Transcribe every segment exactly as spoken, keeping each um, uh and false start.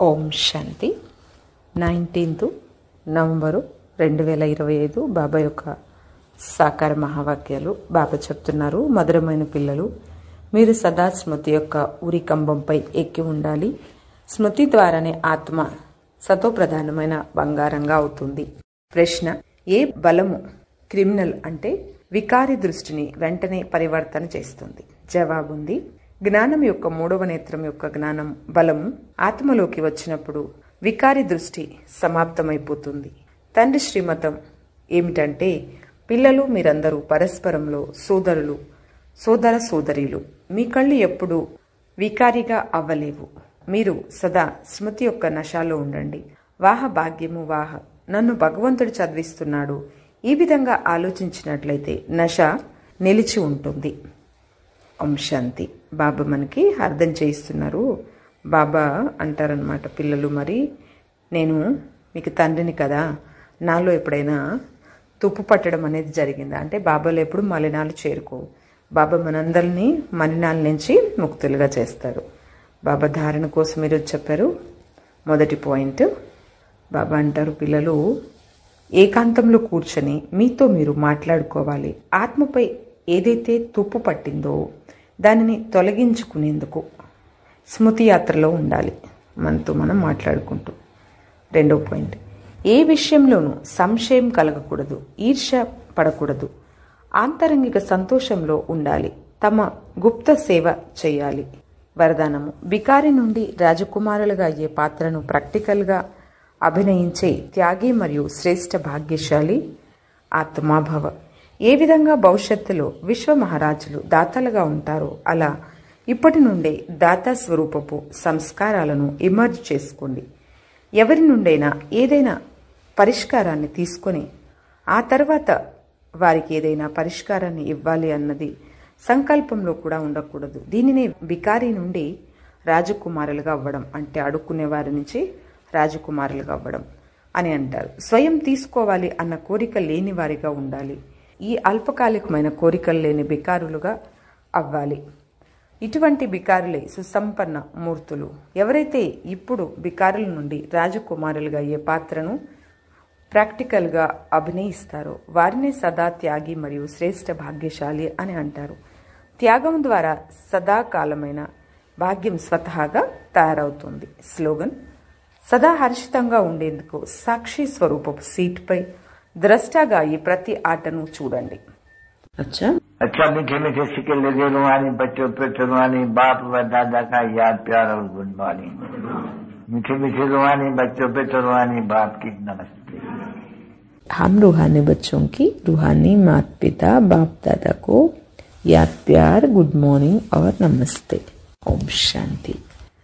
ఓం శాంతి. Nineteenth November రెండు వేల ఇరవై ఐదు బాబా యొక్క సాకార మహావాక్యాలు. బాబా చెప్తున్నారు, మధురమైన పిల్లలు, మీరు సదా స్మృతి యొక్క ఉరికంబంపై ఎక్కి ఉండాలి. స్మృతి ద్వారానే ఆత్మ సతో ప్రధానమైన బంగారంగా అవుతుంది. ప్రశ్న: ఏ బలము క్రిమినల్ అంటే వికారి దృష్టిని వెంటనే పరివర్తన చేస్తుంది? జవాబుంది, జ్ఞానం యొక్క మూడవ నేత్రం యొక్క జ్ఞానం బలము ఆత్మలోకి వచ్చినప్పుడు వికారి దృష్టి సమాప్తమైపోతుంది. తండ్రి శ్రీమతం ఏమిటంటే, పిల్లలు మీరందరూ పరస్పరంలో సోదరులు, సోదర సోదరీలు. మీ కళ్ళు ఎప్పుడు వికారిగా అవ్వలేవు. మీరు సదా స్మృతి యొక్క నశాలో ఉండండి. వాహ భాగ్యము వాహ, నన్ను భగవంతుడు చదివిస్తున్నాడు. ఈ విధంగా ఆలోచించినట్లయితే నశ నిలిచి ఉంటుంది. ఓం శాంతి. బాబా మనకి అర్థం చేయిస్తున్నారు. బాబా అంటారనమాట, పిల్లలు మరి నేను మీకు తండ్రిని కదా, నాలో ఎప్పుడైనా తుప్పు పట్టడం అనేది జరిగిందా అంటే బాబాలో ఎప్పుడు మలినాలు చేరుకోవు. బాబా మనందరినీ మలినాల నుంచి ముక్తులుగా చేస్తారు. బాబా ధారణ కోసం మీరు చెప్పారు. మొదటి పాయింట్, బాబా అంటారు, పిల్లలు ఏకాంతంలో కూర్చొని మీతో మీరు మాట్లాడుకోవాలి. ఆత్మపై ఏదైతే తుప్పు పట్టిందో దానిని తొలగించుకునేందుకు స్మృతి యాత్రలో ఉండాలి, మనతో మనం మాట్లాడుకుంటూ. రెండో పాయింట్, ఏ విషయంలోనూ సంశయం కలగకూడదు, ఈర్ష్య పడకూడదు, ఆంతరంగిక సంతోషంలో ఉండాలి, తమ గుప్త సేవ చేయాలి. వరదానము: బికారి నుండి రాజకుమారులుగా అయ్యే పాత్రను ప్రాక్టికల్గా అభినయించే త్యాగి మరియు శ్రేష్ఠ భాగ్యశాలి ఆత్మాభవ. ఏ విధంగా భవిష్యత్తులో విశ్వ మహారాజులు దాతలుగా ఉంటారో అలా ఇప్పటి నుండే దాతా స్వరూపపు సంస్కారాలను ఇమర్జ్ చేసుకోండి. ఎవరి నుండైనా ఏదైనా పరిష్కారాన్ని తీసుకొని ఆ తర్వాత వారికి ఏదైనా పరిష్కారాన్ని ఇవ్వాలి అన్నది సంకల్పంలో కూడా ఉండకూడదు. దీనినే బికారి నుండి రాజకుమారులుగా అవ్వడం అంటే అడుక్కునే వారి నుంచి రాజకుమారులుగా అవ్వడం అని అంటారు. స్వయం తీసుకోవాలి అన్న కోరిక లేని వారిగా ఉండాలి. ఈ అల్పకాలికమైన కోరికలు లేని బికారులుగా అవ్వాలి. ఇటువంటి బికారులే సుసంపన్న మూర్తులు. ఎవరైతే ఇప్పుడు బికారుల నుండి రాజకుమారులుగా అయ్యే పాత్రను ప్రాక్టికల్గా అభినయిస్తారో వారినే సదా త్యాగి మరియు శ్రేష్ఠ భాగ్యశాలి అని అంటారు. త్యాగం ద్వారా సదాకాలమైన భాగ్యం స్వతహాగా తయారవుతుంది. స్లోగన్: సదా హర్షితంగా ఉండేందుకు సాక్షి స్వరూపపు సీట్పై ద్రష్టగా ఈ ప్రతి ఆటను చూడండి. अच्छा अच्छा मीठे मीठे सिक्के लगे रुहानी बच्चों पे रुहानी बाप व दादा का याद प्यार और गुड मॉर्निंग. मीठे मीठे रुहानी बच्चों पे रुहानी बाप की नमस्ते. हम रूहानी बच्चों की रूहानी माता पिता बाप दादा को याद प्यार गुड मॉर्निंग और नमस्ते. ఓం శాంతి.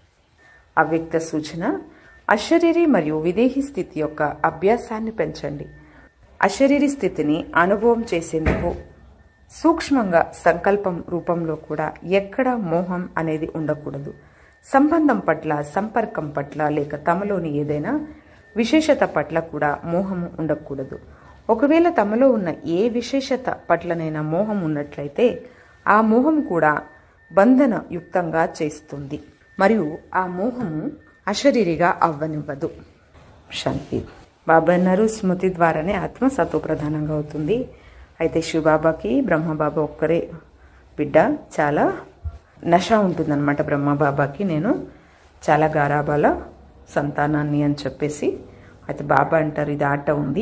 అవ్యక్త సూచన: అశరీరి మరియు విదేహీ స్థితి యొక్క అభ్యాసాన్ని పెంచండి. అశరీరి స్థితిని అనుభవం చేసేందుకు సూక్ష్మంగా సంకల్పం రూపంలో కూడా ఎక్కడ మోహం అనేది ఉండకూడదు. సంబంధం పట్ల, సంపర్కం పట్ల లేక తమలోని ఏదైనా విశేషత పట్ల కూడా మోహము ఉండకూడదు. ఒకవేళ తమలో ఉన్న ఏ విశేషత పట్లనైనా మోహం ఉన్నట్లయితే ఆ మోహం కూడా బంధన యుక్తంగా చేస్తుంది మరియు ఆ మోహము అశరీరిగా అవ్వనివ్వదు. శాంతి. బాబా అన్నారు, స్మృతి ద్వారానే ఆత్మ సతో ప్రధానంగా అవుతుంది. అయితే శివబాబాకి బ్రహ్మబాబా ఒక్కరే బిడ్డ. చాలా నష ఉంటుందన్నమాట బ్రహ్మబాబాకి. నేను చాలా గారాబాల సంతానాన్ని అని చెప్పేసి. అయితే బాబా అంటారు, ఇది ఆట ఉంది,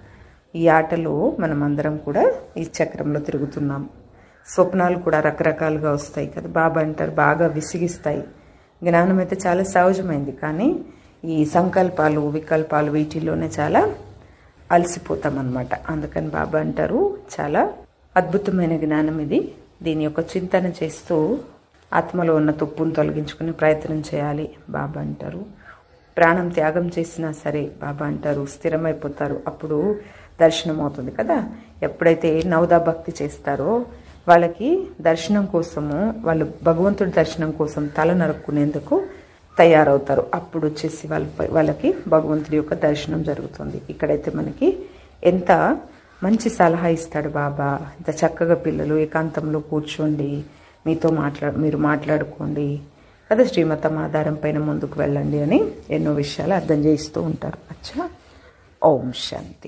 ఈ ఆటలో మనం అందరం కూడా ఈ చక్రంలో తిరుగుతున్నాం. స్వప్నాలు కూడా రకరకాలుగా వస్తాయి కదా. బాబా అంటారు, బాగా విసిగిస్తాయి. జ్ఞానం అయితే చాలా సహజమైంది, కానీ ఈ సంకల్పాలు వికల్పాలు వీటిల్లోనే చాలా అలసిపోతాం అన్నమాట. అందుకని బాబా అంటారు, చాలా అద్భుతమైన జ్ఞానం ఇది. దీని యొక్క చింతన చేస్తూ ఆత్మలో ఉన్న తుప్పును తొలగించుకునే ప్రయత్నం చేయాలి. బాబా అంటారు, ప్రాణం త్యాగం చేసినా సరే బాబా అంటారు స్థిరమైపోతారు. అప్పుడు దర్శనం అవుతుంది కదా. ఎప్పుడైతే నవదా భక్తి చేస్తారో వాళ్ళకి దర్శనం కోసము, వాళ్ళు భగవంతుడి దర్శనం కోసం తల నరుక్కునేందుకు తయారవుతారు. అప్పుడు వచ్చేసి వాళ్ళ వాళ్ళకి భగవంతుడి యొక్క దర్శనం జరుగుతుంది. ఇక్కడైతే మనకి ఎంత మంచి సలహా ఇస్తాడు బాబా. ఇంత చక్కగా పిల్లలు ఏకాంతంలో కూర్చోండి, మీతో మాట్లా మీరు మాట్లాడుకోండి అదే శ్రీమతం ఆధారం పైన ముందుకు వెళ్ళండి అని ఎన్నో విషయాలు అర్థం చేయిస్తూ ఉంటారు. అచ్చా, ఓం శాంతి.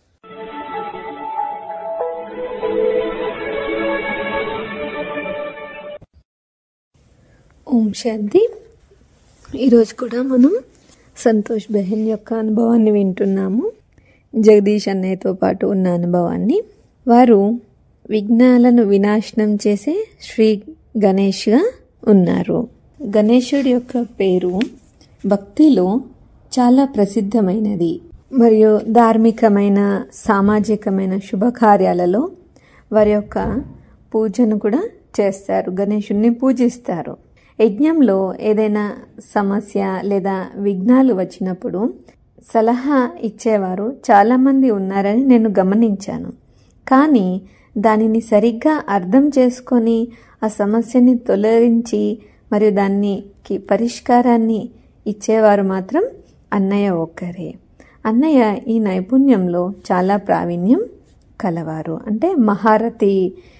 ఓం శాంతి. ఈరోజు కూడా మనం సంతోష్ బెహన్ యొక్క అనుభవాన్ని వింటున్నాము. జగదీష్ అన్నయ్యతో పాటు ఉన్న అనుభవాన్ని. వారు విఘ్నాలను వినాశనం చేసే శ్రీ గణేష్గా ఉన్నారు. గణేశుడి యొక్క పేరు భక్తిలో చాలా ప్రసిద్ధమైనది మరియు ధార్మికమైన సామాజికమైన శుభకార్యాలలో వారి యొక్క పూజను కూడా చేస్తారు. గణేశుడిని పూజిస్తారు. యజ్ఞంలో ఏదైనా సమస్య లేదా విఘ్నాలు వచ్చినప్పుడు సలహా ఇచ్చేవారు చాలామంది ఉన్నారని నేను గమనించాను. కానీ దానిని సరిగ్గా అర్థం చేసుకొని ఆ సమస్యని తొలగించి మరియు దానికి పరిష్కారాన్ని ఇచ్చేవారు మాత్రం అన్నయ్య ఒక్కరే. అన్నయ్య ఈ నైపుణ్యంలో చాలా ప్రావీణ్యం కలవారు. అంటే మహారథి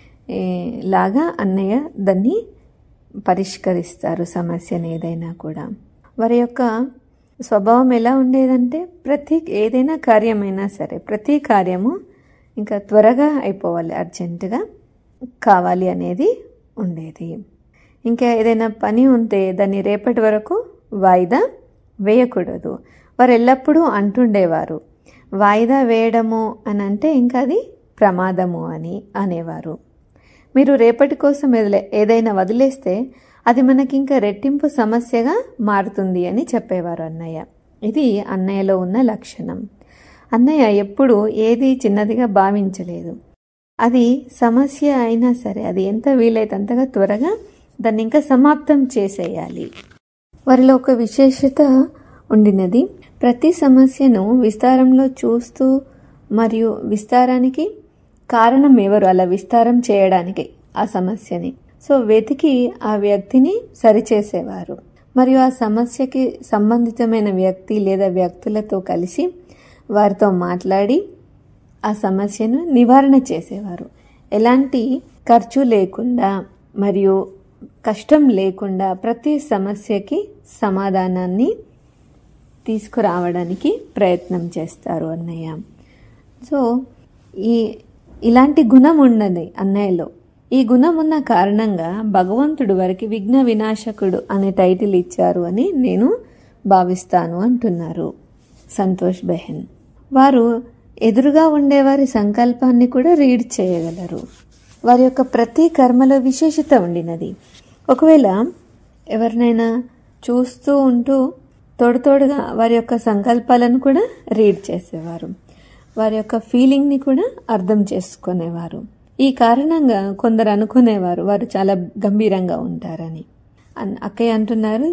లాగా అన్నయ్య దాన్ని పరిష్కరిస్తారు సమస్యను ఏదైనా కూడా. వారి యొక్క స్వభావం ఎలా ఉండేదంటే ప్రతి ఏదైనా కార్యమైనా సరే ప్రతి కార్యము ఇంకా త్వరగా అయిపోవాలి, అర్జెంటుగా కావాలి అనేది ఉండేది. ఇంకా ఏదైనా పని ఉంటే దాన్ని రేపటి వరకు వాయిదా వేయకూడదు. వారు ఎల్లప్పుడూ అంటుండేవారు, వాయిదా వేయడము అని అంటే ఇంకా అది ప్రమాదము అని అనేవారు. మీరు రేపటి కోసం ఏదైనా వదిలేస్తే అది మనకి ఇంకా రెట్టింపు సమస్యగా మారుతుంది అని చెప్పేవారు అన్నయ్య. ఇది అన్నయ్యలో ఉన్న లక్షణం. అన్నయ్య ఎప్పుడు ఏది చిన్నదిగా భావించలేదు. అది సమస్య అయినా సరే అది ఎంత వీలైతే అంతగా త్వరగా దాన్ని ఇంకా సమాప్తం చేసేయాలి. వారిలో ఒక విశేషత ఉండినది. ప్రతి సమస్యను విస్తారంలో చూస్తూ మరియు విస్తారానికి కారణం ఎవరు అలా విస్తారం చేయడానికి ఆ సమస్యని సో వెతికి ఆ వ్యక్తిని సరిచేసేవారు. మరియు ఆ సమస్యకి సంబంధితమైన వ్యక్తి లేదా వ్యక్తులతో కలిసి వారితో మాట్లాడి ఆ సమస్యను నివారణ చేసేవారు. ఎలాంటి ఖర్చు లేకుండా మరియు కష్టం లేకుండా ప్రతి సమస్యకి సమాధానాన్ని తీసుకురావడానికి ప్రయత్నం చేస్తారు అన్నయ్య. సో ఈ ఇలాంటి గుణం ఉన్నది అన్నయ్యలో. ఈ గుణం ఉన్న కారణంగా భగవంతుడు వారికి విఘ్న వినాశకుడు అనే టైటిల్ ఇచ్చారు అని నేను భావిస్తాను అంటున్నారు సంతోష్ బెహన్. వారు ఎదురుగా ఉండేవారి సంకల్పాన్ని కూడా రీడ్ చేయగలరు. వారి యొక్క ప్రతి కర్మలో విశేషత ఉండినది. ఒకవేళ ఎవరినైనా చూస్తూ ఉంటూ తోడు తోడుగా వారి యొక్క సంకల్పాలను కూడా రీడ్ చేసేవారు. వారి యొక్క ఫీలింగ్ని కూడా అర్థం చేసుకునేవారు. ఈ కారణంగా కొందరు అనుకునేవారు వారు చాలా గంభీరంగా ఉంటారని. అక్కయ్య అంటున్నారు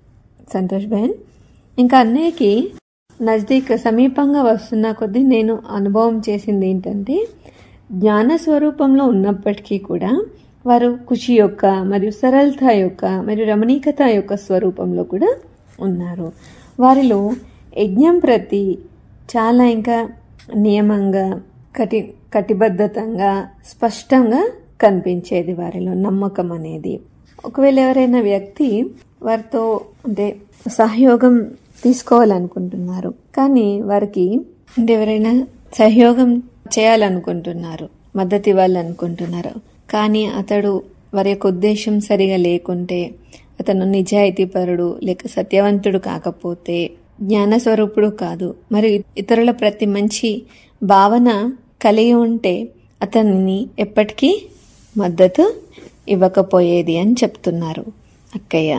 సంతోష్ బెహన్. ఇంకా అన్నయ్యకి నజదీక్ సమీపంగా వస్తున్న కొద్దీ నేను అనుభవం చేసింది ఏంటంటే జ్ఞాన స్వరూపంలో ఉన్నప్పటికీ కూడా వారు ఖుషి యొక్క మరియు సరళత యొక్క మరియు రమణీకత యొక్క స్వరూపంలో కూడా ఉన్నారు. వారిలో యజ్ఞం ప్రతి చాలా ఇంకా నియమంగా కటి కటిబద్ధతంగా స్పష్టంగా కనిపించేది వారిలో నమ్మకం అనేది. ఒకవేళ ఎవరైనా వ్యక్తి వారితో అంటే సహయోగం తీసుకోవాలనుకుంటున్నారు కానీ వారికి అంటే ఎవరైనా సహయోగం చేయాలనుకుంటున్నారు, మద్దతు ఇవ్వాలనుకుంటున్నారు కానీ అతడు వారి యొక్క ఉద్దేశం సరిగా లేకుంటే, అతను నిజాయితీపరుడు లేక సత్యవంతుడు కాకపోతే, జ్ఞానస్వరూపుడు కాదు మరి ఇతరుల ప్రతి మంచి భావన కలిగి ఉంటే అతన్ని ఎప్పటికీ మద్దతు ఇవ్వకపోయేది అని చెప్తున్నారు అక్కయ్య.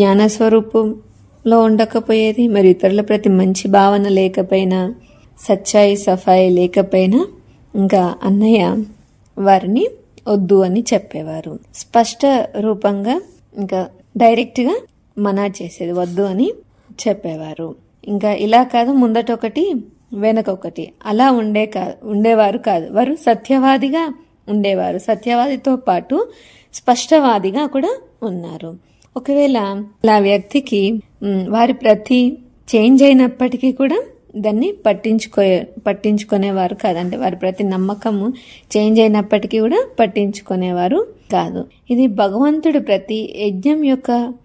జ్ఞానస్వరూపంలో ఉండకపోయేది మరి ఇతరుల ప్రతి మంచి భావన లేకపోయినా, సచ్చాయి సఫాయి లేకపోయినా ఇంకా అన్నయ్య వారిని వద్దు అని చెప్పేవారు. స్పష్ట రూపంగా ఇంకా డైరెక్ట్గా మనా చేసేది, వద్దు అని చెప్పేవారు. ఇంకా ఇలా కాదు ముందట ఒకటి వెనక ఒకటి అలా ఉండే కాదు ఉండేవారు కాదు వారు సత్యవాదిగా ఉండేవారు. సత్యవాదితో పాటు స్పష్టవాదిగా కూడా ఉన్నారు. ఒకవేళ ఆ వ్యక్తికి వారి ప్రతి చేంజ్ అయినప్పటికీ కూడా దాన్ని పట్టించుకో పట్టించుకునేవారు కాదు. అంటే వారి ప్రతి నమ్మకము చేంజ్ అయినప్పటికీ కూడా పట్టించుకునేవారు కాదు. ఇది భగవంతుడు ప్రతి యజ్ఞం యొక్క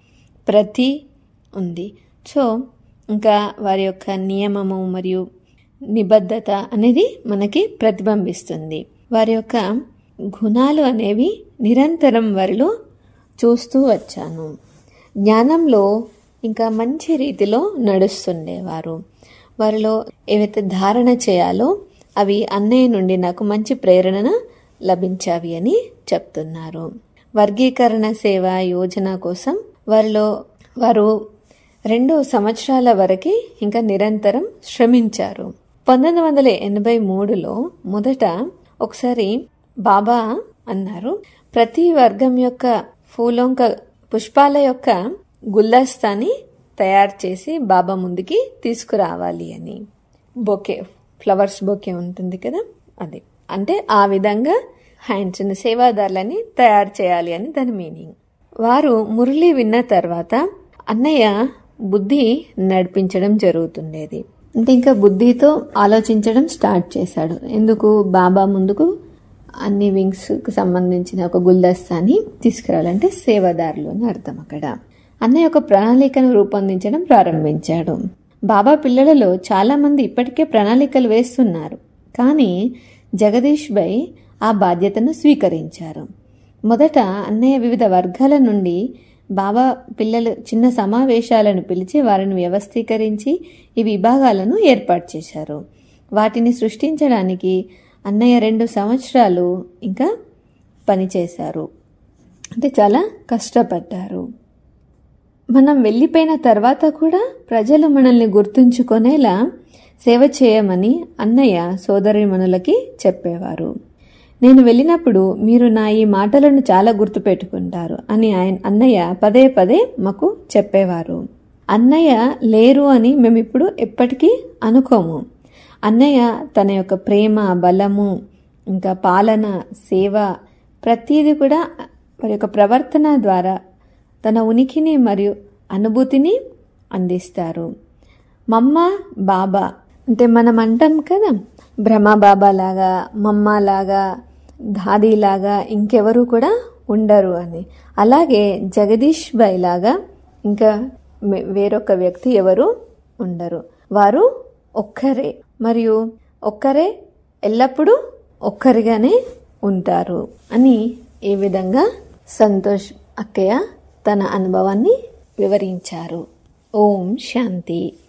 ప్రతి ఉంది. సో ఇంకా వారి యొక్క నియమము మరియు నిబద్ధత అనేది మనకి ప్రతిబింబిస్తుంది. వారి యొక్క గుణాలు అనేవి నిరంతరం వారిలో చూస్తూ వచ్చాను. జ్ఞానంలో ఇంకా మంచి రీతిలో నడుస్తుండేవారు. వారిలో ఏవైతే ధారణ చేయాలో అవి అన్నయ్య నుండి నాకు మంచి ప్రేరణ లభించావి అని చెప్తున్నారు. వర్గీకరణ సేవ యోజన కోసం వారిలో వారు రెండు సంవత్సరాల వరకు ఇంకా నిరంతరం శ్రమించారు. పంతొమ్మిది వందల ఎనభై మూడులో మొదట ఒకసారి బాబా అన్నారు, ప్రతి వర్గం యొక్క ఫూలోంక పుష్పాల యొక్క గుల్దస్తాని తయారు చేసి బాబా ముందుకి తీసుకురావాలి అని. బొకే, ఫ్లవర్స్ బొకే ఉంటుంది కదా, అది అంటే ఆ విధంగా హ్యాండ్స్ సేవాదారులని తయారు చేయాలి అని దాని మీనింగ్. వారు మురళి విన్న తర్వాత అన్నయ్య బుద్ధి నడిపించడం జరుగుతుండేది. అంటే ఇంకా బుద్ధితో ఆలోచించడం స్టార్ట్ చేశాడు. ఎందుకు బాబా ముందుకు అన్ని వింగ్స్ కు సంబంధించిన ఒక గుల్దస్తాని తీసుకురావాలంటే సేవాదారులు అని అర్థం. అక్కడ అన్నయ్య ఒక ప్రణాళికను రూపొందించడం ప్రారంభించాడు. బాబా పిల్లలలో చాలా మంది ఇప్పటికే ప్రణాళికలు వేస్తున్నారు, కానీ జగదీష్ భాయ్ ఆ బాధ్యతను స్వీకరించారు. మొదట అన్నయ్య వివిధ వర్గాల నుండి బాబా పిల్లలు చిన్న సమావేశాలను పిలిచి వారిని వ్యవస్థీకరించి ఈ విభాగాలను ఏర్పాటు చేశారు. వాటిని సృష్టించడానికి అన్నయ్య రెండు సంవత్సరాలు ఇంకా పనిచేశారు. అంటే చాలా కష్టపడ్డారు. మనం వెళ్ళిపోయిన తర్వాత కూడా ప్రజలు మనల్ని గుర్తుంచుకునేలా సేవ చేయమని అన్నయ్య సోదరీమణులకి చెప్పేవారు. నేను వెళ్ళినప్పుడు మీరు నా ఈ మాటలను చాలా గుర్తుపెట్టుకుంటారు అని ఆయన అన్నయ్య పదే పదే మాకు చెప్పేవారు. అన్నయ్య లేరు అని మేమిప్పుడు ఎప్పటికీ అనుకోము. అన్నయ్య తన యొక్క ప్రేమ, బలము, ఇంకా పాలన, సేవ ప్రతిదీ కూడా వారి యొక్క ప్రవర్తన ద్వారా తన ఉనికిని మరియు అనుభూతిని అందిస్తారు. మమ్మ బాబా అంటే మనం అంటాం కదా, బ్రహ్మ బాబా లాగా, మమ్మ లాగా, దాదీ లాగా ఇంకెవరు కూడా ఉండరు అని. అలాగే జగదీష్ భాయ్ లాగా ఇంకా వేరొక వ్యక్తి ఎవరు ఉండరు. వారు ఒక్కరే మరియు ఒక్కరే ఎల్లప్పుడూ ఒక్కరిగానే ఉంటారు అని ఈ విధంగా సంతోష్ అక్కయ్య తన అనుభవాన్ని వివరించారు. ఓం శాంతి.